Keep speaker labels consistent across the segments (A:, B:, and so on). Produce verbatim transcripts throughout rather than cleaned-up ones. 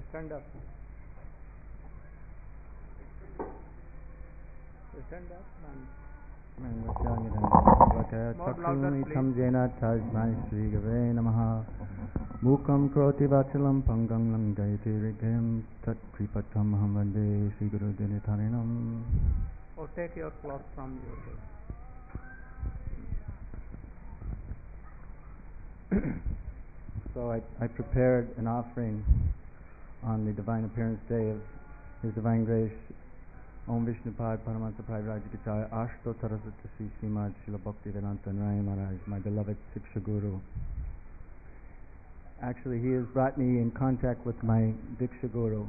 A: Stand up. Stand up, man. More louder, please.
B: Mukam kroti vachalam pangam langayati rigyam tat kripatam hamande Sri Guru Dinitarinam.
A: Or take your cloth from you.
B: So I, I prepared an offering on the Divine Appearance Day of His Divine Grace Om Vishnupad Paramahansa Prabhupada Ashto Tarasata Sri Srimad Srila Bhaktivedanta Narayan Maharaj, my beloved Siksha Guru. Actually, he has brought me in contact with my Diksha Guru.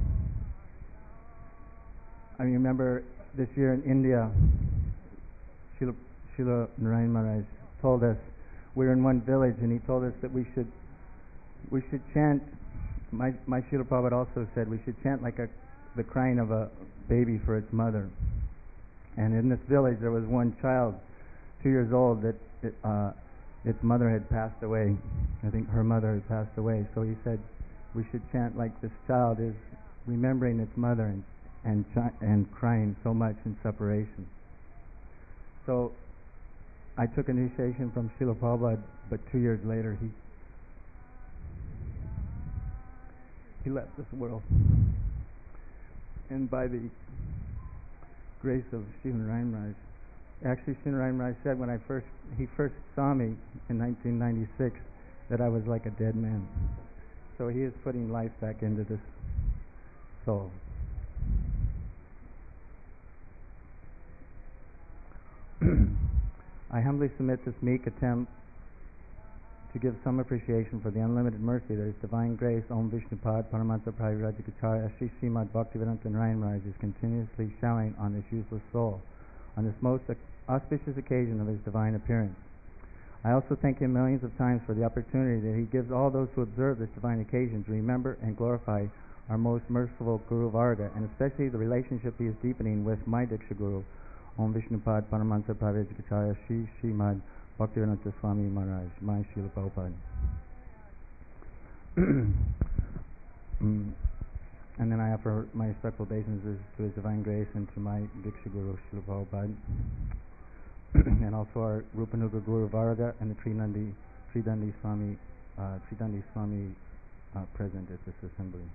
B: I remember this year in India, Srila, Srila Narayan Maharaj told us, we were in one village and he told us that we should we should chant, my, my Srila Prabhupada also said we should chant like a, the crying of a baby for its mother. And in this village there was one child, two years old, that it, uh, its mother had passed away. I think her mother had passed away. So he said we should chant like this child is remembering its mother and and, ch- and crying so much in separation. So I took initiation from Srila Prabhupada, but two years later he he left this world. And by the grace of Srila Narayan Maharaj, actually Srila Narayan Maharaj said when I first he first saw me in nineteen ninety-six that I was like a dead man. So he is putting life back into this soul. I humbly submit this meek attempt to give some appreciation for the unlimited mercy that His Divine Grace Om Vishnupad Paramahansa Prabhupada Sri Srimad Bhaktivedanta Narayan Maharaj is continuously showering on this useless soul on this most auspicious occasion of His divine appearance. I also thank Him millions of times for the opportunity that He gives all those who observe this divine occasion to remember and glorify our most merciful Guru Varga, and especially the relationship he is deepening with my Diksha Guru, Om Vishnupad Paramahansa Prabhupada Sri Srimad Bhaktivedanta Swami Maharaj, my Srila Prabhupada. mm. And then I offer my respectful obeisances to His Divine Grace and to my Diksha Guru, Srila Prabhupada. And also our Rupanuga Guru Varga and the Trinandi, Tridandi Swami, uh, Tridandi Swami uh, present at this assembly.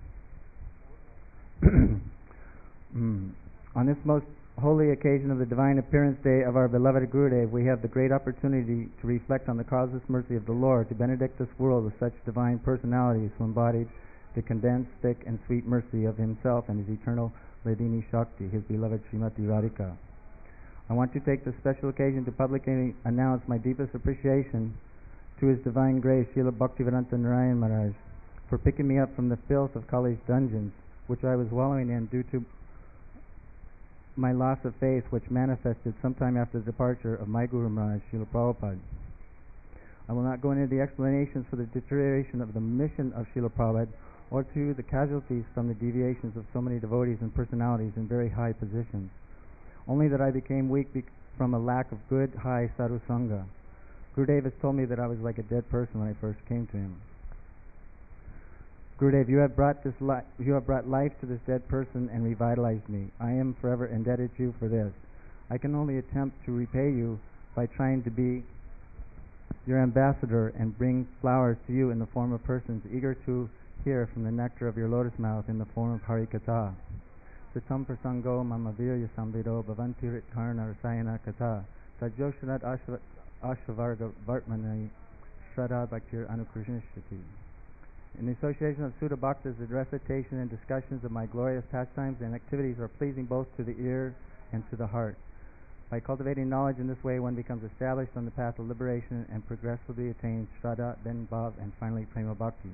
B: mm. On this most holy occasion of the Divine Appearance Day of our beloved Gurudev, we have the great opportunity to reflect on the causeless mercy of the Lord to benedict this world with such divine personalities who embodied the condensed, thick, and sweet mercy of Himself and His eternal Hridini Shakti, His beloved Srimati Radhika. I want to take this special occasion to publicly announce my deepest appreciation to His Divine Grace, Srila Bhaktivedanta Narayan Maharaj, for picking me up from the filth of Kali's dungeons, which I was wallowing in due to my loss of faith, which manifested sometime after the departure of my Guru Maharaj, Srila Prabhupada. I will not go into the explanations for the deterioration of the mission of Srila Prabhupada or to the casualties from the deviations of so many devotees and personalities in very high positions, only that I became weak be- from a lack of good, high sadhu sangha. Gurudev has told me that I was like a dead person when I first came to him. Gurudev, you have brought this li- you have brought life to this dead person and revitalized me. I am forever indebted to you for this. I can only attempt to repay you by trying to be your ambassador and bring flowers to you in the form of persons eager to hear from the nectar of your lotus mouth in the form of Harikatha. Sitam prasango mama virya samvido bhavanti ritkarna rasayana katha sajoshanat ashvavarga vartmani shraddha bhaktir anukrishnishati. In the association of Sudha Bhaktas, the recitation and discussions of my glorious pastimes and activities are pleasing both to the ear and to the heart. By cultivating knowledge in this way, one becomes established on the path of liberation and progressively attains Shraddha, then Bhav, and finally Prema Bhakti.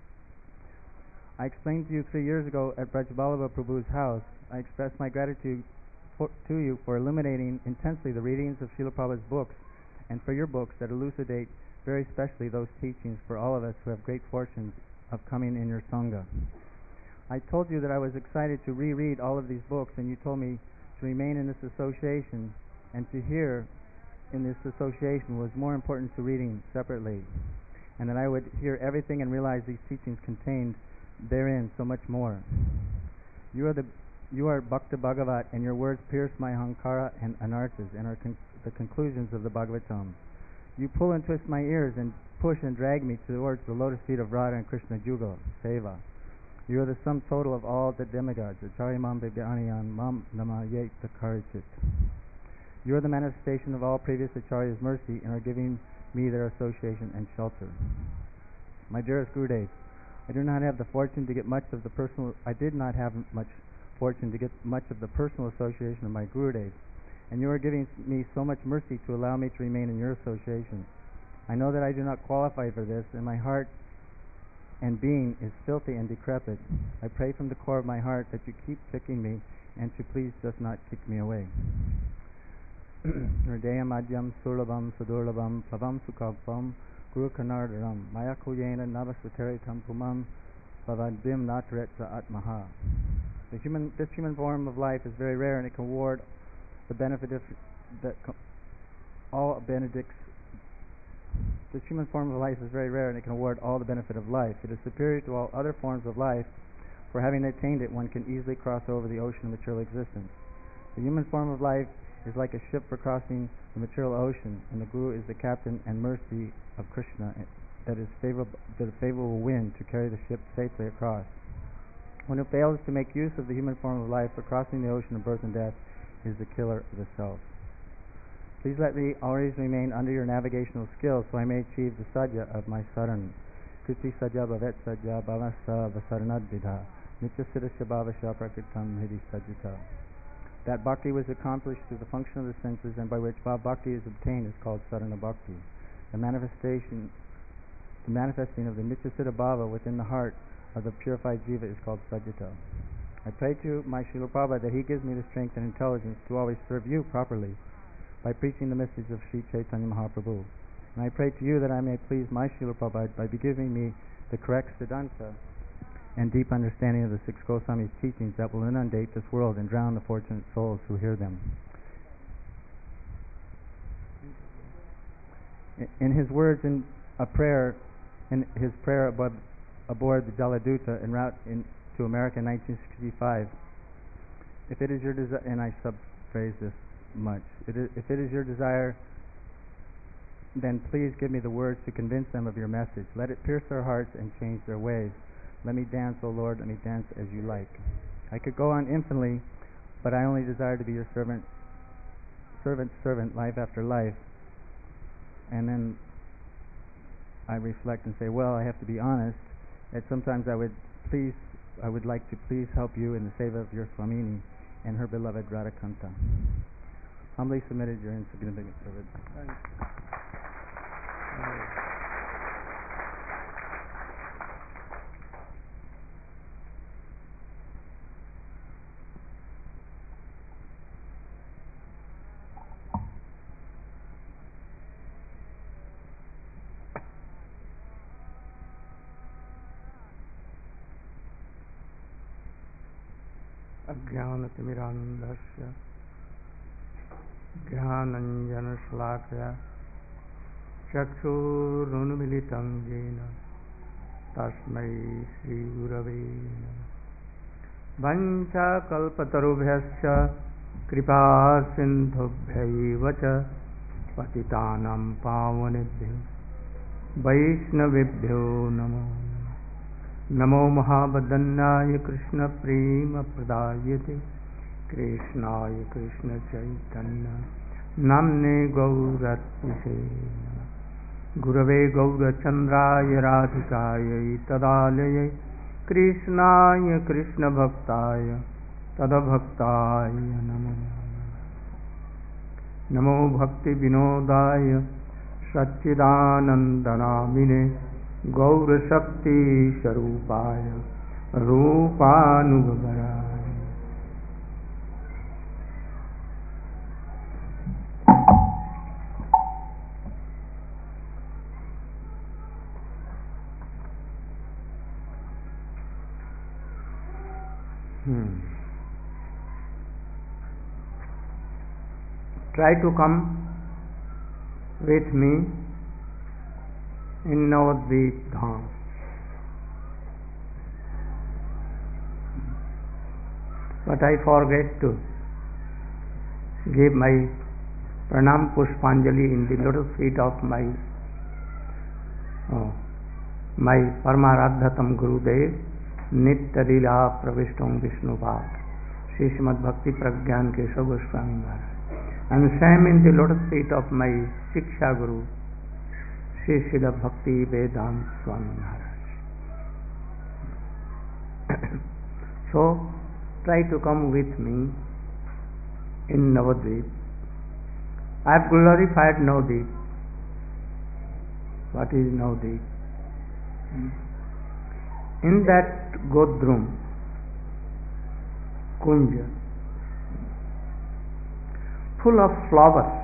B: I explained to you three years ago at Brajaballabha Prabhu's house, I expressed my gratitude for, to you for illuminating intensely the readings of Srila Prabhupada's books and for your books that elucidate very specially those teachings for all of us who have great fortunes of coming in your Sangha. I told you that I was excited to reread all of these books, and you told me to remain in this association and to hear in this association was more important to reading separately, and that I would hear everything and realize these teachings contained therein so much more. You are the you are Bhakta Bhagavat, and your words pierce my hankara and anarthas and are con- the conclusions of the Bhagavatam. You pull and twist my ears and push and drag me towards the lotus feet of Radha and Krishna Jugal, Seva. You are the sum total of all the demigods, Acharya Mam Bibhyaniyan Mam Nama Yet Karichit. You are the manifestation of all previous Acharyas' mercy and are giving me their association and shelter. My dearest Gurudev, I do not have the fortune to get much of the personal I did not have much fortune to get much of the personal association of my Gurudev, and you are giving me so much mercy to allow me to remain in your association. I know that I do not qualify for this, and my heart and being is filthy and decrepit. I pray from the core of my heart that you keep picking me and to please just not kick me away. Hridayam Adyam Surlabam Sadurlabam Plavam Sukapam Guru Kanardaram Maya Kuyena Navasvataritam Pumam Bhavadim Natretsa Atmaha. The human, this human form of life is very rare, and it can award the benefit of the, all benedicts. This human form of life is very rare, and it can award all the benefit of life. It is superior to all other forms of life, for having attained it, one can easily cross over the ocean of material existence. The human form of life is like a ship for crossing the material ocean, and the Guru is the captain and mercy of Krishna that is favorable, that a favorable wind to carry the ship safely across. One who fails to make use of the human form of life for crossing the ocean of birth and death is the killer of the self. Please let me always remain under your navigational skill so I may achieve the sadhya of my saran. Kriti sadhya bhavet sadhya bhavasa vasaranad vidha nityasiddhasya bhavasya prakritam hidi sadhyata. That bhakti was accomplished through the function of the senses and by which bhav bhakti is obtained is called sarana bhakti. The manifestation, the manifesting of the nityasiddha bhava within the heart of the purified jiva is called sajjata. I pray to my Srila Prabhupada that he gives me the strength and intelligence to always serve you properly by preaching the message of Sri Chaitanya Mahaprabhu. And I pray to you that I may please my Srila Prabhupada by giving me the correct Siddhanta and deep understanding of the six Goswamis' teachings that will inundate this world and drown the fortunate souls who hear them. In his words in a prayer, in his prayer above aboard the Jaladuta en route in, to America in nineteen sixty-five. If it is your desire, and I subphrase this much, it is, if it is your desire, then please give me the words to convince them of your message. Let it pierce their hearts and change their ways. Let me dance, O Lord, let me dance as you like. I could go on infinitely, but I only desire to be your servant, servant, servant, life after life. And then I reflect and say, well, I have to be honest, that sometimes I would please, I would like to please help you in the seva of your Swamini and her beloved Radhakanta. Humbly submitted your insignificant servant.
A: Ajnanatimirandasya Jnananjanasalakaya Chakshurunmilitam Jena Tasmai Sri Gurave Namah. Vancha kalpatarubhyascha kripa sindhubhyaiva cha patitanam pavanebhyo vaishnavebhyo namo. Namo Mahabadanyaya Krishna Prema Pradayate Krishnaya Krishna Chaitanya Namne Gauratise Gurave Gaurachandraya Radhikaya Tadalaya Krishnaya Krishna Bhaktaya Tadabhaktaya Namo. Namo Bhakti Vinodaya Satchidanandanamine Gaura Shakti Sharupaya Rupanugavaraya. Hmm. Try to come with me in Navadvip Dham. but I forget to give my pranam pushpanjali in the lotus feet of my oh, my Paramaradhatam Gurudev Nitya Lila Pravishtam Vishnu Bhat Shri Srimad Bhakti Pragyan Keshav Goswami Maharaj, and same in the lotus feet of my Shiksha Guru Shri Srila Bhakti Vedanta Swami Maharaj. So try to come with me in Navadvip. I have glorified Navadvip. What is Navadvip? In that Godrum, Kunja, full of flowers,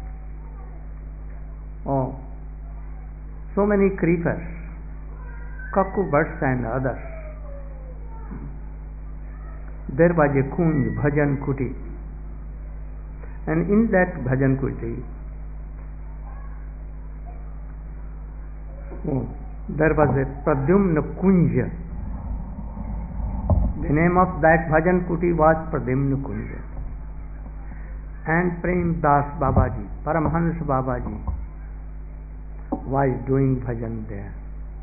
A: oh, so many creepers, cuckoo birds and others. There was a Kunj, Bhajan Kuti, and in that Bhajan Kuti, oh, there was a Pradyumna Kunja. The name of that Bhajan Kuti was Pradyumna Kunja. And Prem Das Babaji, Paramhans Babaji, was doing bhajan there.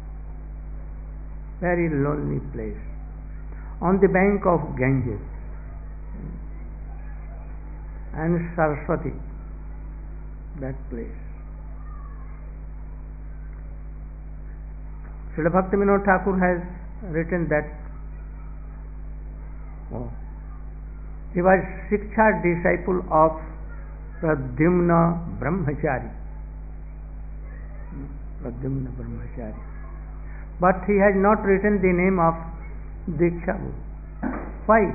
A: Very lonely place, on the bank of Ganges, and Saraswati, that place. Srila Bhaktivinoda Thakur has written that oh, he was Shiksha disciple of Pradyumna Brahmachari. Pradyumna Brahmachari. But he has not written the name of Diksha Guru. Why?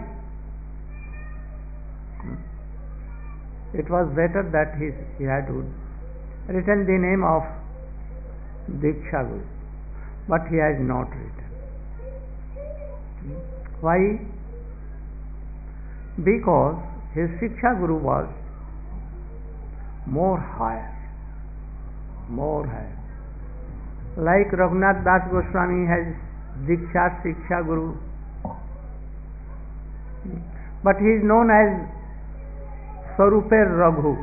A: It was better that he, he had written the name of Diksha Guru, but he has not written. Why? Because his Shiksha Guru was more higher, more higher. Like Raghunath Das Goswami has Diksha Shiksha Guru, but he is known as Swaruper Raghu,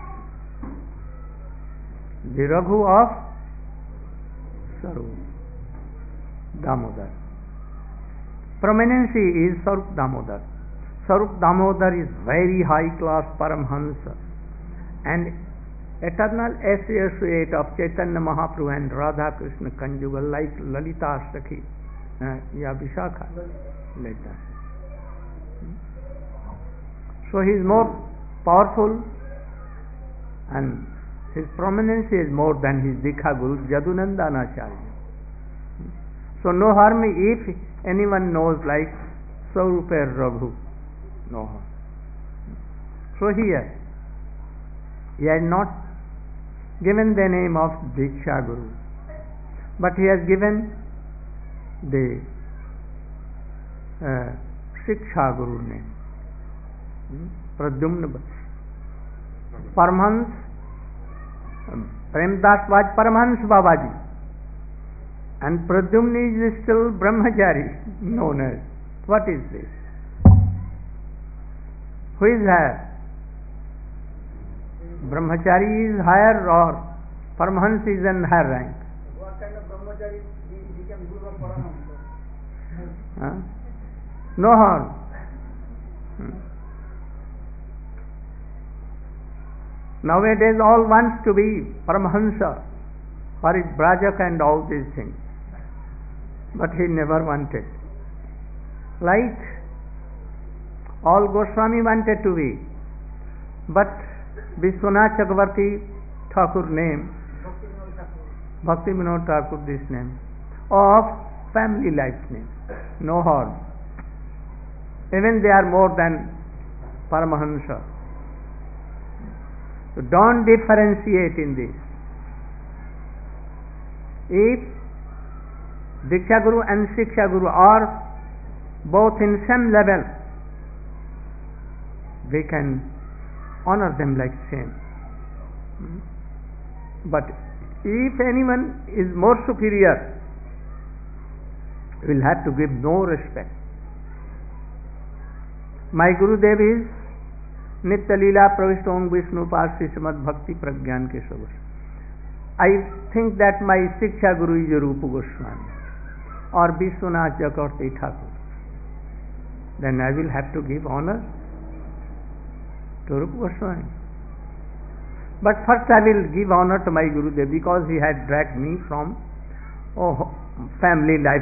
A: the Raghu of Swarup Damodar. Prominency is Swarup Damodar. Swarup Damodar is very high class Paramhansa and eternal associate of Chaitanya Mahaprabhu and Radha Krishna conjugal, like Lalita Sakhi, uh, yeah, Vishakha, like that. So he is more powerful and his prominence is more than his Dikha Guru Jadunandanacharya. So no harm if anyone knows like Swarupa Raghu. No harm. So here he has not given the name of Diksha Guru, but he has given the uh, Shiksha Guru name. Hmm? Pradyumna Paramhans Premdas was Paramhans Babaji, and Pradyumna is still Brahmachari, known as. What is this? Who is higher? Brahmachari is higher or Paramhans is in higher rank?
C: What kind of Brahmachari became Guru of Paramahansa?
A: Huh? No harm. Hmm. Nowadays all wants to be Paramahansa, Parijbrajak and all these things, but he never wanted. Like all Goswami wanted to be, but Vishwanath Chakravarti Thakur name, Bhakti Vinod Thakur this name, of family life name, no harm. Even they are more than Paramahansa. So don't differentiate in this. If Diksha Guru and Shiksha Guru are both in same level, we can honor them like same. But if anyone is more superior, we will have to give no respect. My Gurudev is Nitya Leela Pravishta Om Vishnu Pad Srimad Bhakti Pragyan Keshav. I think that my Shiksha Guru is Rupa Goswami or Vishwanath Chakravarti Thakur. Then I will have to give honor to Rupa Goswami. But first I will give honor to my Gurudev because he had dragged me from oh, family life,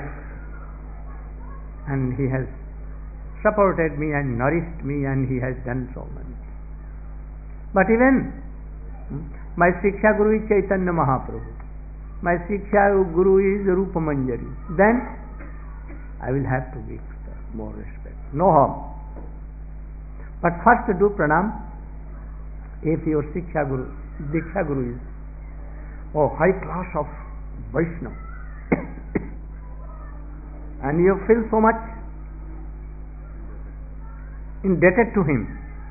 A: and he has supported me and nourished me, and he has done so much. But even my Shiksha Guru is Chaitanya Mahaprabhu, my Shiksha Guru is Rupa Manjari, then I will have to give more respect. No harm. But first do pranam if your Shiksha Guru, Diksha Guru is oh, high class of Vaishnava and you feel so much indebted to him,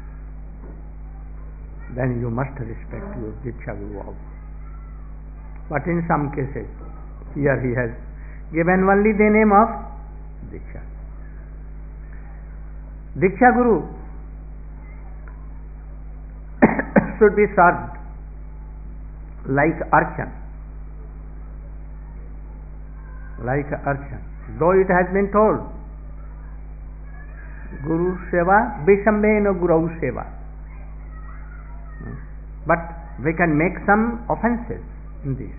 A: then you must respect your Diksha Guru also. But in some cases, here he has given only the name of Diksha. Diksha Guru should be served like archan, like archan. Though it has been told, Guru Seva, Vishambena Guru Seva. But we can make some offenses in this.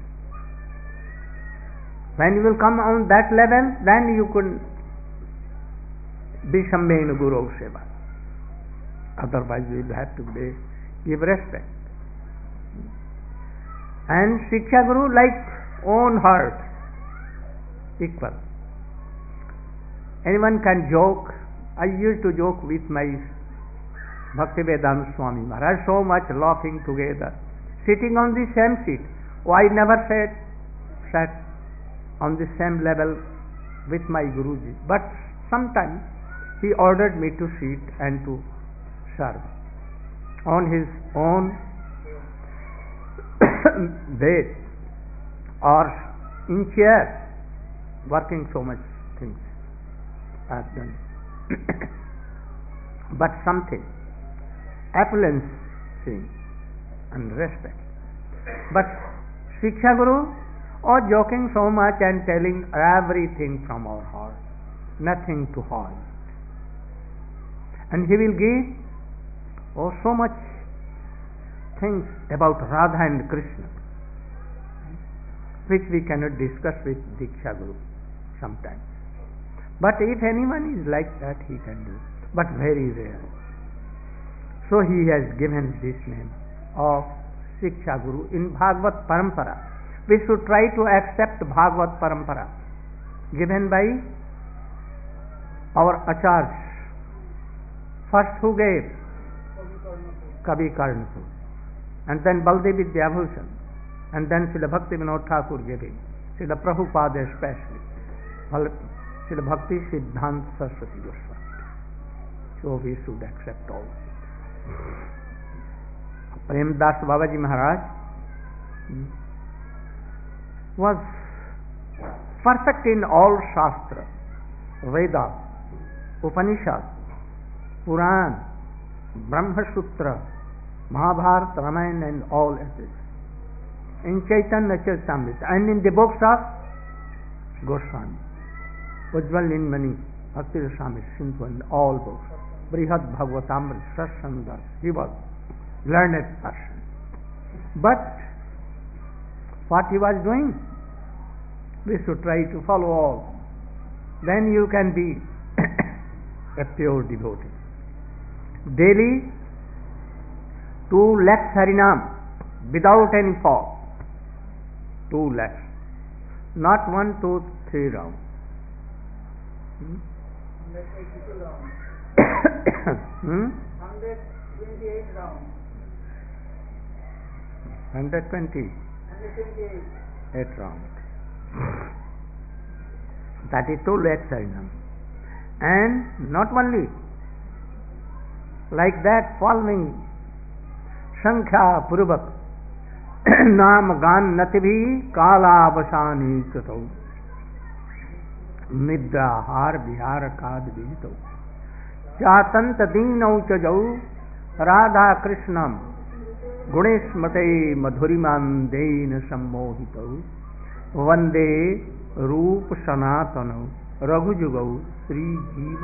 A: When you will come on that level, then you could Vishambena Guru Seva. Otherwise you will have to be, give respect. And Shiksha Guru like own heart, equal. Anyone can joke. I used to joke with my Bhaktivedanta Swami Maharaj, so much laughing together, sitting on the same seat. Oh, I never sat, sat on the same level with my Guruji, but sometimes he ordered me to sit and to serve on his own bed or in chairs, working so much things I have done. But something, affluence and respect. But Shiksha Guru, or joking so much and telling everything from our heart, nothing to hide. And he will give oh so much things about Radha and Krishna, which we cannot discuss with Diksha Guru sometimes. But if anyone is like that, he can do, but very rare. So he has given this name of Shiksha Guru in Bhagavad Parampara. We should try to accept Bhagavad Parampara given by our Acharya. First who gave? Kavi Karnapur. And then Baldev Vidyabhushan. And then Srila Bhakti Vinod Thakur gave it. Srila Prabhupada especially. Srila Bhakti Siddhanta Saraswati Goswami. So we should accept all. Prem Das Babaji Maharaj was perfect in all Shastra, Veda, Upanishad, Puran, Brahma Sutra, Mahabharata, Ramayana and all ethics. In Chaitanya Charitamrita and in the books of Goswami, Ujjwal Nilmani, Bhakti Rasamrita, Sindhu and all books, Brihad Bhagavatamrita, Satsanga, he was learned person. But what he was doing, we should try to follow all. Then you can be a pure devotee. Daily, two lakhs Harinam without any fault. Two lakhs. Not one, two, three rounds. Hmm? hmm?
C: one hundred twenty-eight rounds.
A: one hundred twenty.
C: one hundred twenty-eight.
A: Eight rounds. That is two lakhs Harinam. And not only like that, following Sankhya Purvak Naam Gan Natibhi Kala Vasani Katau Nidra Har Bihar Kad Bhito. चातंत दीनौ च जौ राधा कृष्णम गुणेस्मते मधुरिमांदेन सम्मोहितौ वंदे रूप सनातनौ रघुजुगौ श्री जीव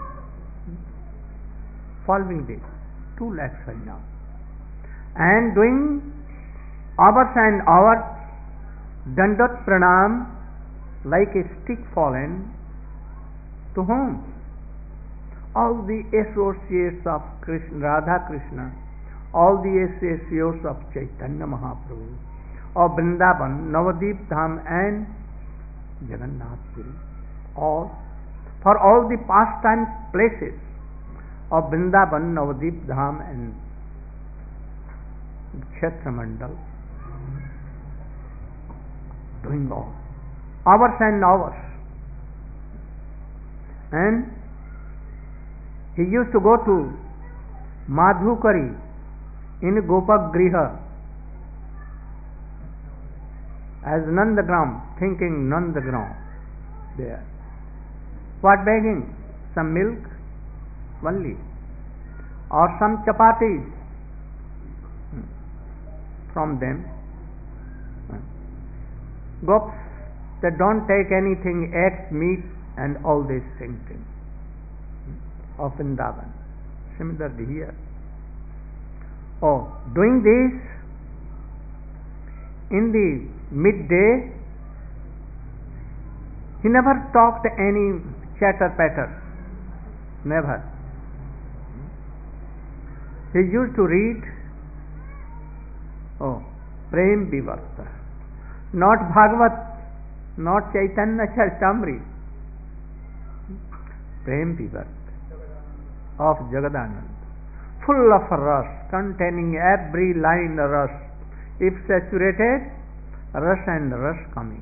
A: following day two lakhs right now and doing hours and hours dandat pranam like a stick fallen to whom? All the associates of Krishna, Radha Krishna, all the associates of Chaitanya Mahaprabhu, of Vrindavan, Navadip Dham and Jagannath Puri, all for all the pastime places of Vrindavan, Navadip Dham and Kshetra Mandal, doing all hours and hours. And he used to go to Madhukari in Gopagriha as Nandagram, thinking Nandagram there. What begging? Some milk only, or some chapatis from them. Gops, they don't take anything, eggs, meat, and all these things of Vrindavan. Similarly here. Oh, doing this in the midday, he never talked any chatter patter. Never. He used to read, oh, Prem Vivarta. Not Bhagavat, not Chaitanya Charitamrita. Prem Vivarta of Jagadanand, full of rus, containing every line rus. If saturated, rus and rus coming.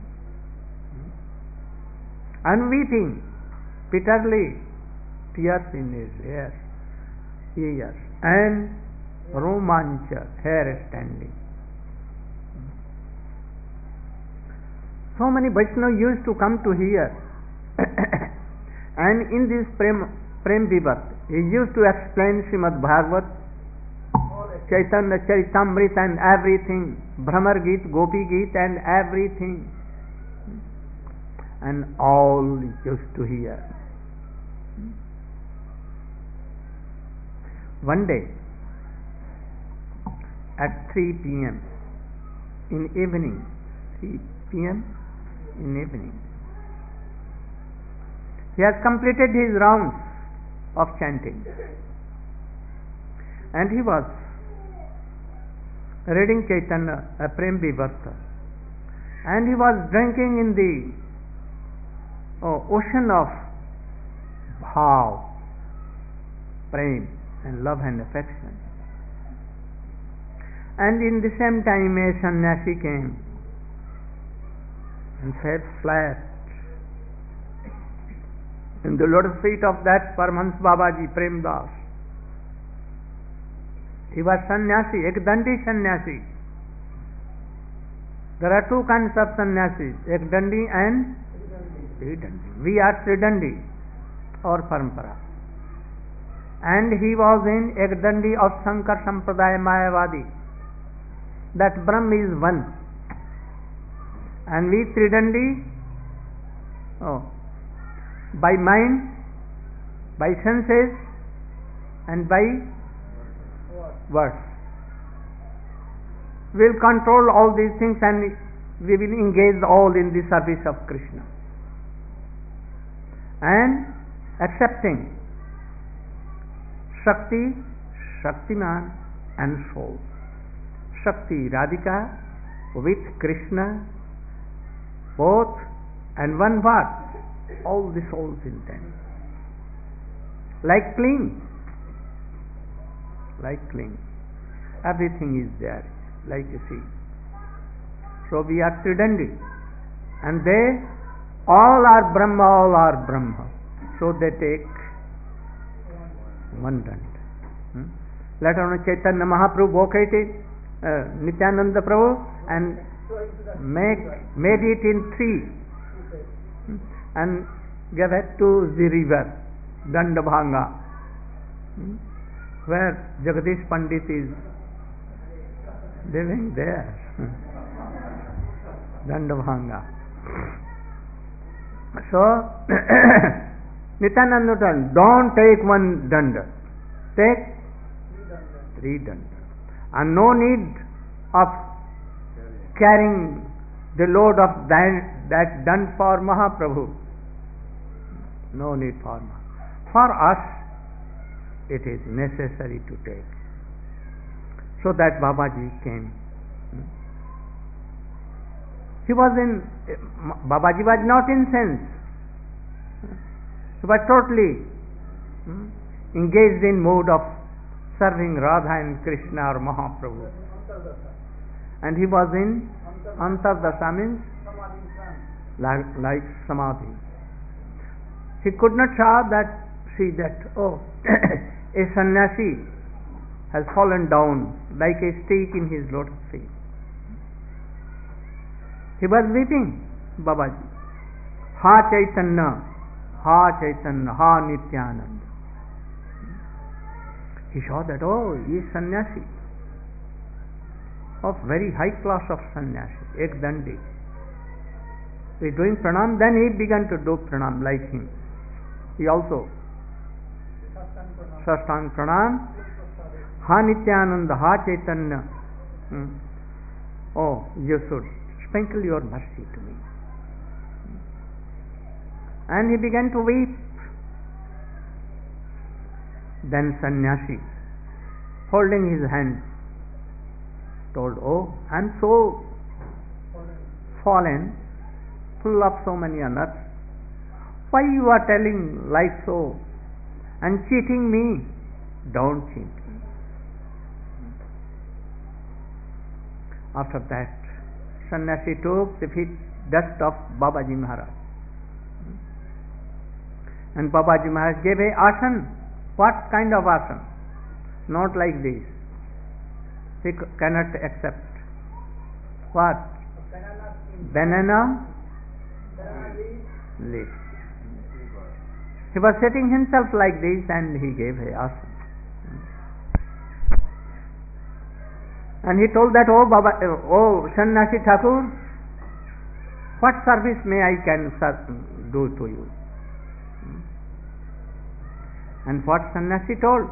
A: And weeping bitterly, tears in his ears, ears and romancha, hair standing. So many Vaishnavas used to come to hear. And in this Prem, Prem Vivat, he used to explain Srimad Bhagavat, Chaitanya Charitamrita and everything, Brahmar Geet, Gopi Geet and everything. And all used to hear. One day, at three p.m. in evening, three p.m. in evening, he has completed his rounds of chanting, and he was reading Chaitanya uh, Prem Vivarta, and he was drinking in the oh, ocean of bhav, prem and love and affection. And in the same time a sannyasi came and fell flat in the lotus feet of that Paramahansa Babaji Prem Das. He was sannyasi, ekdandi sannyasi. There are two kinds of sannyasis, ekdandi and tridandi. We are tridandi or parampara. And he was in ekdandi of Shankar Sampradaya Mayavadi. That Brahm is one. And we tridandi, oh, by mind, by senses, and by words. We will control all these things and we will engage all in the service of Krishna. And accepting Shakti, Shaktiman and soul. Shakti, Radhika with Krishna, both and one what? All the souls in them. Like clean. Like clean. Everything is there, like you see. So we are tridandi. And they all are Brahma, all are Brahma. So they take one dand. Hmm? Later on Chaitanya Mahaprabhu vocated uh, Nityananda Prabhu and make, made it in three. Hmm? And gave it to the river, Dandabhanga. Hmm? Where Jagadish Pandit is living there. Dandabhanga. So, Nityananda told, don't take one danda, take three danda. And no need of carrying the load of that, that done for Mahaprabhu. No need for Mahaprabhu. For us, it is necessary to take. So that Babaji came. He was in, Babaji was not in sense. He was totally engaged in mode of serving Radha and Krishna or Mahaprabhu. And he was in Antardasa, means like, like Samadhi. He could not saw that, see that, oh, a sannyasi has fallen down like a stick in his lotus feet. He was weeping, Babaji. Ha Chaitanya, Ha Chaitanya, Ha Nityananda. He saw that, oh, he is sannyasi, of very high class of sannyasi, ek dandi. He is doing pranam, then he began to do pranam like him. He also Sastang pranam, Ha Nityananda, Ha Chaitanya. Hmm. Oh, you should sprinkle your mercy to me. And he began to weep. Then sannyasi, holding his hand, told, oh, I am so fallen, full of so many anarthas. Why you are telling like so and cheating me? Don't cheat me. After that, sannyasi took the feet dust of Babaji Maharaj. And Babaji Maharaj gave a asana. What kind of asana? Not like this. He cannot accept. What? Banana leaf. He was sitting himself like this and he gave a asana. And he told that, oh Baba, oh Sannyasi Thakur, what service may I can do to you? And what sannyasi told?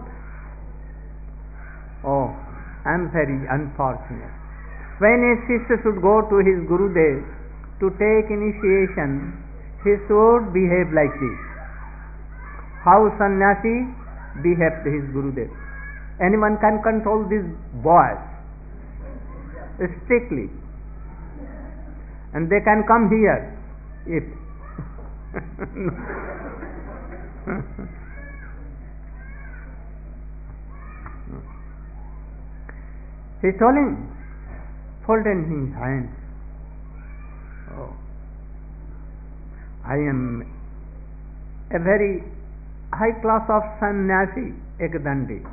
A: Oh, I am very unfortunate. When a sister should go to his Gurudev to take initiation, he should behave like this. How sannyasi behaved to his Gurudev? Anyone can control these boys strictly, and they can come here if he told him, folded his hands. Oh, I am a very high class of sannyasi, ekdandi.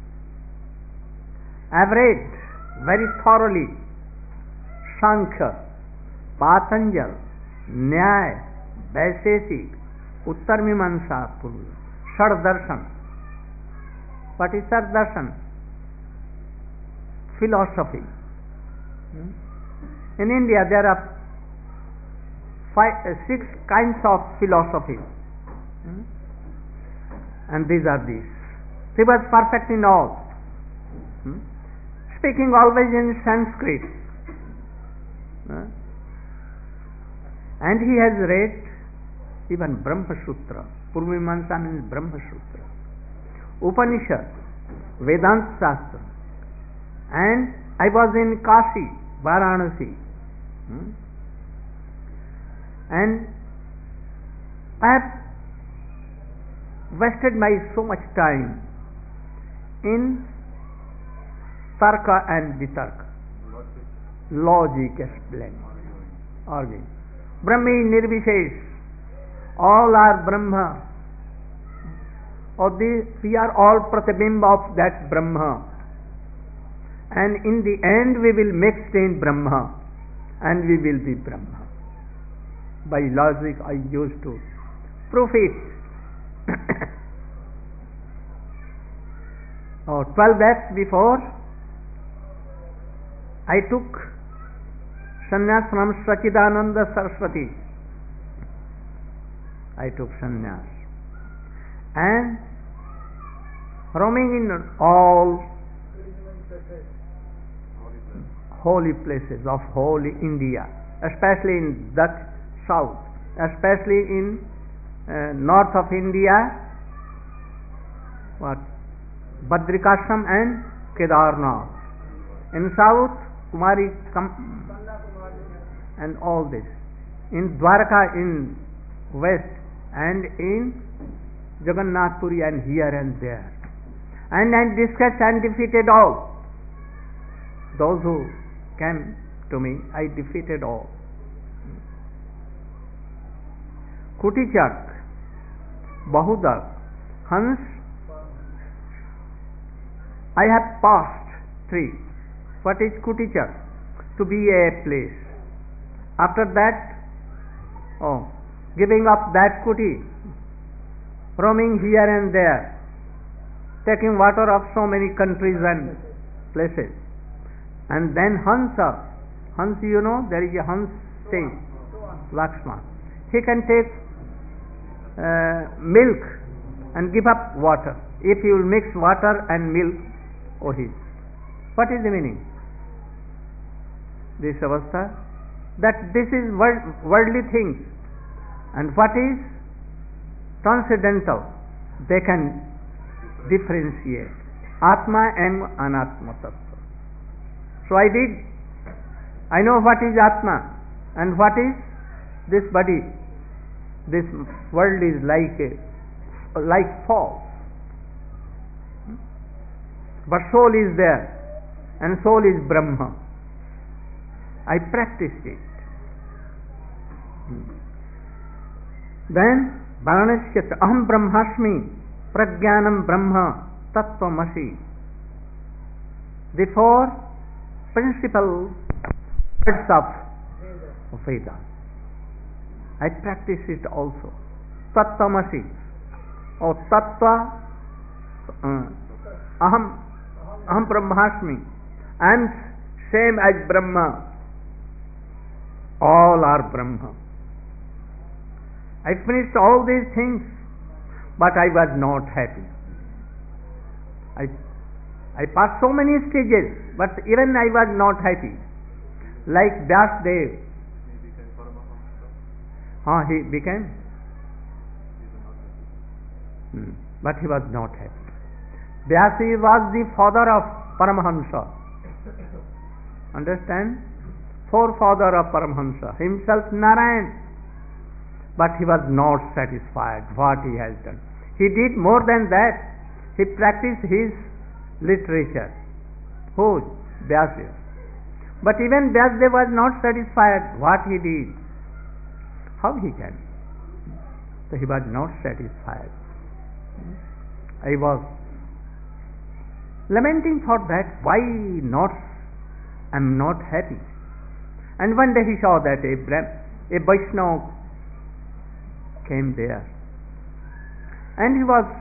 A: I have read very thoroughly Sankhya, Patanjal, Nyaya, Vaisheshik, Uttar Mimamsa, Shad Darshan. What is Shad Darshan? Philosophy. In India there are five, uh, six kinds of philosophy, and these are these. He was perfect in all, speaking always in Sanskrit, and he has read even Brahma Sutra. Purvamimamsa means Brahma Sutra, Upanishad, Vedanta Shastra. And I was in Kashi, Varanasi, hmm? and I have wasted my so much time in Tarka and Vitarka, logic explain, arguing. Brahmi Nirvishesh, all are Brahma, or the, we are all Pratibimba of that Brahma. And in the end we will mix in Brahma and we will be Brahma. By logic I used to prove it. or twelve acts before, I took sannyas from Sachidananda Saraswati. I took sannyas. And roaming in all holy places of holy India, especially in Dutch south, especially in uh, north of India, what? Badrikashram and Kedarnath. In south, Kumari and all this. In Dwarka in west, and in Jagannath Puri and here and there. And I discussed and defeated all. Those who came to me, I defeated all. Kutichak, Bahudak, Hans, I have passed three. What is Kutichak? To be a place. After that, oh, giving up that kuti, roaming here and there, taking water of so many countries and places. And then Hansa, Hans, you know, there is a Hans stage, Lakshman. He can take uh, milk and give up water. If you will mix water and milk, oh he. What is the meaning? This avastha, that this is world, worldly things, and what is transcendental, they can differentiate Atma and Anatma Tattva. So I did, I know what is Atma and what is this body. This world is like a, like false, but soul is there, and soul is Brahma. I practiced it. Then Varanasi, Aham Brahmasmi, Prajnanam Brahma, Tattvamasi. The four principal words of Veda. I practice it also. Tattvamasi, or Tattva, uh, Aham, Aham Brahmasmi. I am same as Brahma. All are Brahma. I finished all these things, but I was not happy. I, I passed so many stages, but even I was not happy. Like Vyasdev. Ah, he became? Hmm. But he was not happy. Vyasi was the father of Paramahamsa. Understand? Forefather of Paramahamsa, himself Narayan. But he was not satisfied what he has done. He did more than that. He practiced his literature. Who? Vyasdev. But even Vyasdev was not satisfied what he did. How he can? So he was not satisfied. I was lamenting for that. Why not? I am not happy. And one day he saw that a, a Vaishnava came there, and he was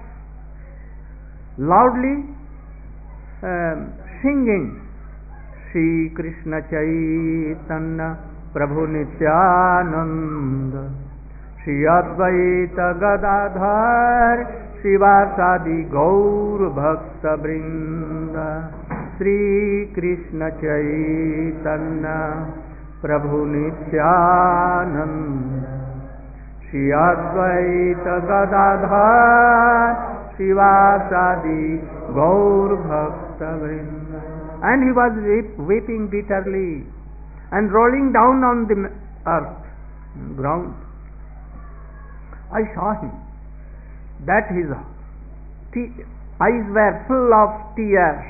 A: loudly um, singing Shri Krishna Chaitanya Prabhu Nityananda Shri Advaita Gadadhar Shivasadi Gaur Bhakta Brinda Shri Krishna Chaitanya Prabhu Nityananda Shri Advaita Gadadhar Shivasadi Gaur Bhakta Vrinda. And he was weep, weeping bitterly and rolling down on the earth, ground. I saw him, that his te- eyes were full of tears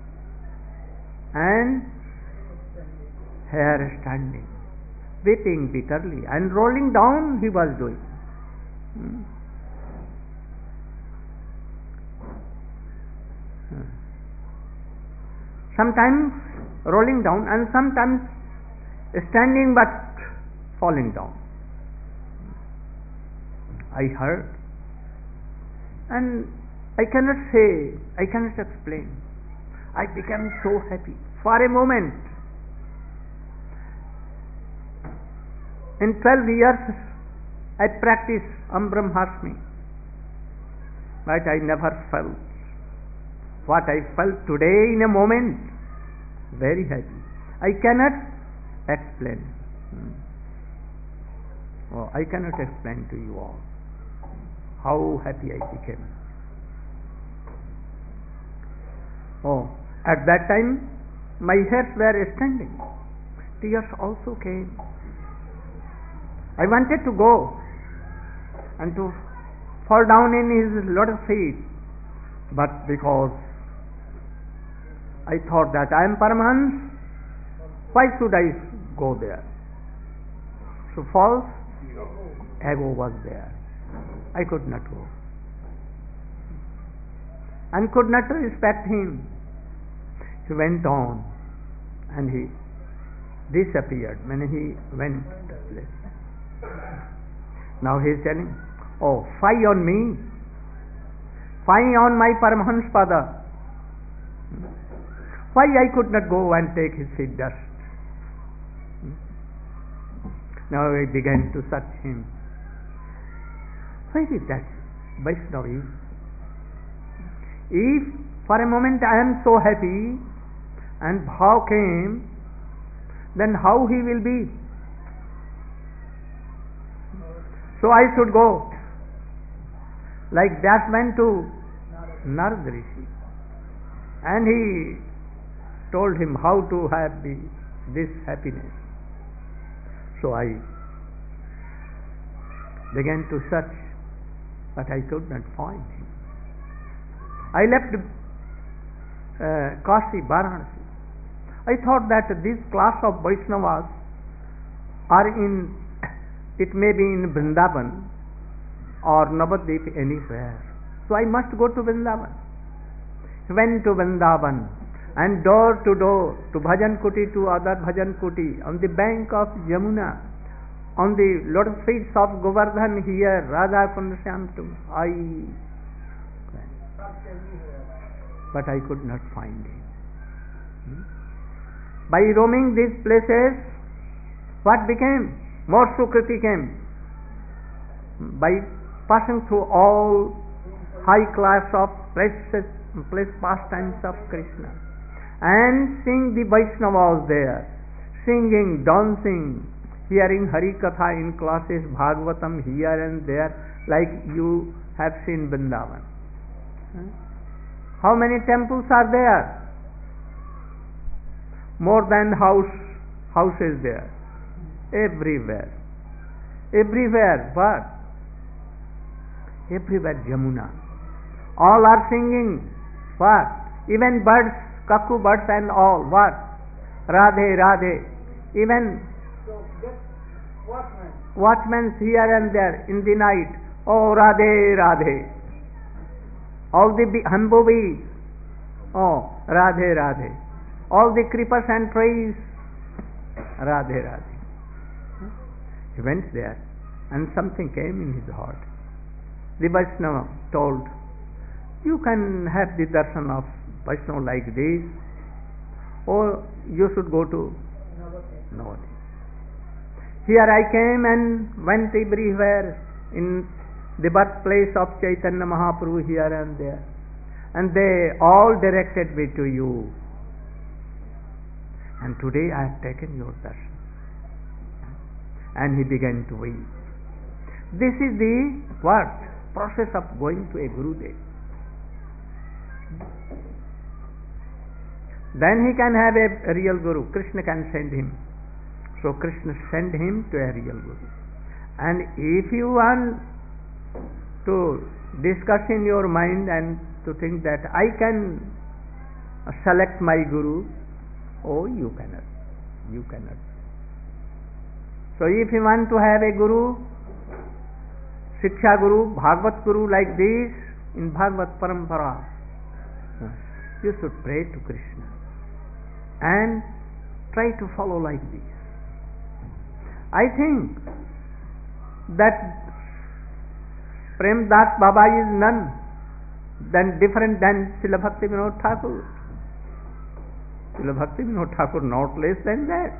A: and hair standing, weeping bitterly, and rolling down he was doing. Hmm. Sometimes rolling down and sometimes standing but falling down. I heard, and I cannot say, I cannot explain. I became so happy for a moment. In twelve years, I practiced Am Brahmasmi, but I never felt what I felt today in a moment. Very happy. I cannot explain. Hmm. Oh, I cannot explain to you all how happy I became. Oh, at that time, my hairs were standing. Tears also came. I wanted to go and to fall down in his lotus feet, but because I thought that I am Paramahansa, why should I go there? So false ego was there. I could not go and could not respect him. He went on and he disappeared when he went to that place. Now he is telling, oh, fie on me, fie on my Paramahansa Pada. Why I could not go and take his feet dust? Now I began to search him. Why did that Vaishnava is? If for a moment I am so happy and bhav came, then how he will be? So I should go. Like that went to Narad Rishi, and he told him how to have the, this happiness. So I began to search, but I could not find him. I left uh, Kashi, Varanasi. I thought that this class of Vaishnavas are in, it may be in Vrindavan or Navadvip, anywhere. So I must go to Vrindavan. Went to Vrindavan and door to door, to Bhajan Kuti, to other Bhajan Kuti, on the bank of Yamuna, on the lotus feet of Govardhan, here, Radha Kundashyamtum. I but I could not find him. Hmm? By roaming these places, what became? More Sukriti came. By passing through all high class of places, place pastimes of Krishna, and seeing the Vaishnavas there, singing, dancing, hearing Hari Katha in classes, Bhagavatam here and there, like you have seen Vrindavan. Hmm? How many temples are there? More than house, houses there. Everywhere. Everywhere. What? Everywhere Jamuna. All are singing. What? Even birds, cuckoo birds and all. What? Radhe, Radhe. Even
C: So get watchmen.
A: watchmen here and there in the night. Oh, Radhe, Radhe. All the humble bees. Oh, Radhe, Radhe. All the creepers and trees. Radhe, Radhe. He went there and something came in his heart. The Vaishnava told, you can have the darshan of Vaishnava like this, or you should go to Navadvip. Here I came and went everywhere in the birthplace of Chaitanya Mahaprabhu here and there, and they all directed me to you. And today I have taken your darshan. And he began to weep. This is the what? Process of going to a Gurudev. Then he can have a, a real Guru. Krishna can send him. So Krishna sent him to a real Guru. And if you want to discuss in your mind and to think that I can select my Guru, oh, you cannot. You cannot. So if you want to have a Guru, Shiksha Guru, Bhagavat Guru like this, in Bhagavat Parampara, you should pray to Krishna and try to follow like this. I think that Prem Das Baba is none than different than Srila Bhakti Vinod Thakur. Srila Bhakti Vinod Thakur not less than that.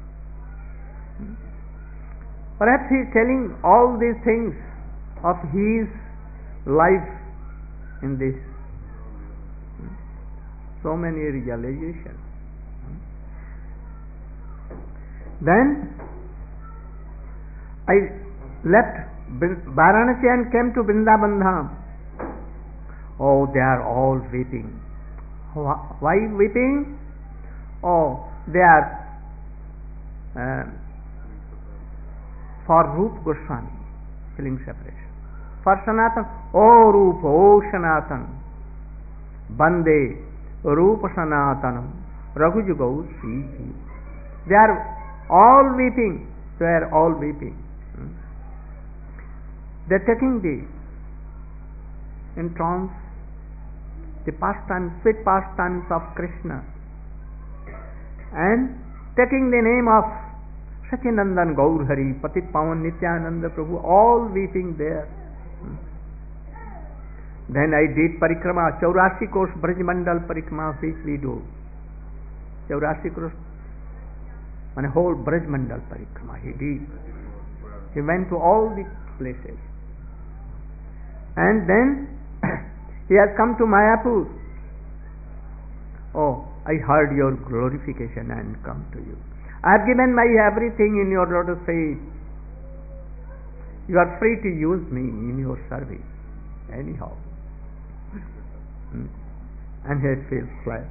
A: Perhaps he is telling all these things of his life in this. So many realizations. Then I left Varanasi and came to Vrindavan Dham. Oh, they are all weeping. Why weeping? Oh, they are uh, for Rupa Goswami, feeling separation. For Sanatan, oh Rupa, oh Sanatan, Bande, Rupa Sanatanam, Raghujugau Sriji. They are all weeping. They are all weeping. Hmm? They are taking the in trance the pastimes, sweet pastimes of Krishna, and taking the name of Sachinandan Gaur Hari, Patit Pawan Nityananda Prabhu, all weeping there. Hmm. Then I did parikrama, Chaurasi Kosh Braj Mandal parikrama, which we do. Chaurasi Kosh, and a whole Braj Mandal parikrama he did. He went to all the places. And then he has come to Mayapur. Oh, I heard your glorification and come to you. I have given my everything in your lotus feet. You are free to use me in your service. Anyhow. Hmm. And he feels flat.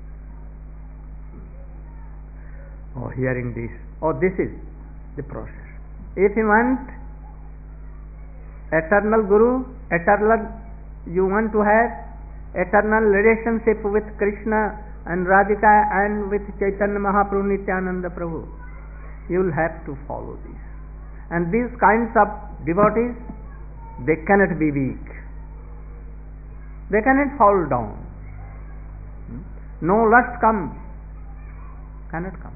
A: Oh, hearing this. Oh, this is the process. If you want eternal Guru, eternal, you want to have eternal relationship with Krishna and Radhika and with Chaitanya Mahaprabhu, Nityananda Prabhu, you will have to follow this. And these kinds of devotees, they cannot be weak. They cannot fall down. No lust comes, cannot come.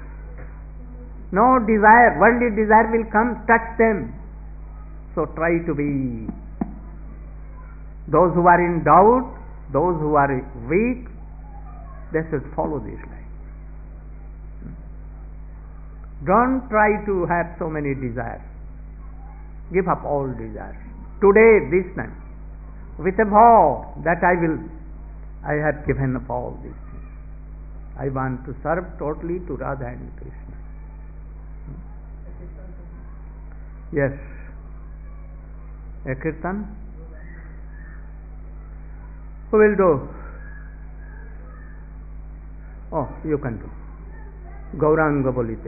A: No desire, worldly desire will come, touch them. So try to be. Those who are in doubt, those who are weak, they should follow this line. Don't try to have so many desires. Give up all desires. Today, this time, with a vow that I will, I have given up all these things. I want to serve totally to Radha and Krishna. Yes. A kirtan? Who will do? Oh, you can do. Gauranga bolite.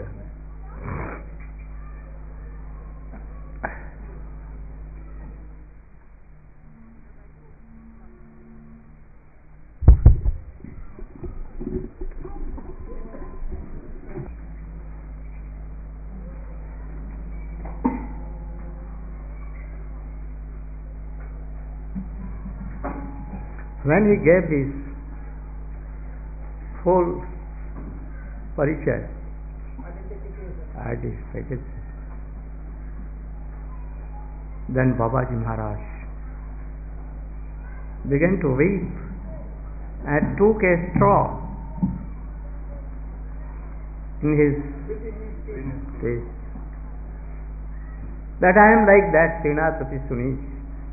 A: When he gave his full parichay, identification, then Babaji Maharaj began to weep and took a straw in his face. That I am like that Senapati Sunish.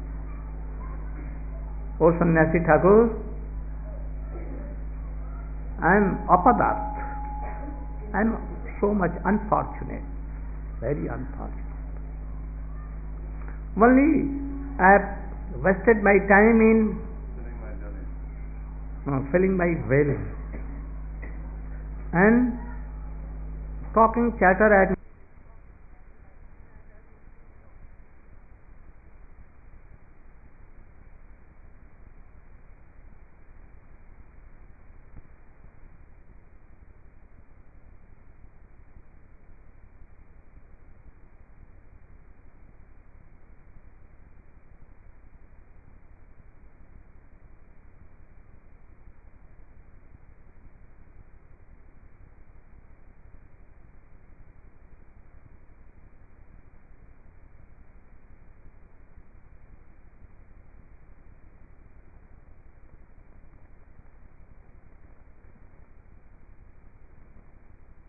A: O Sannyasi Thakur, I am apadarth. I am so much unfortunate, very unfortunate. Only I have wasted my time in uh, filling my belly and talking chatter at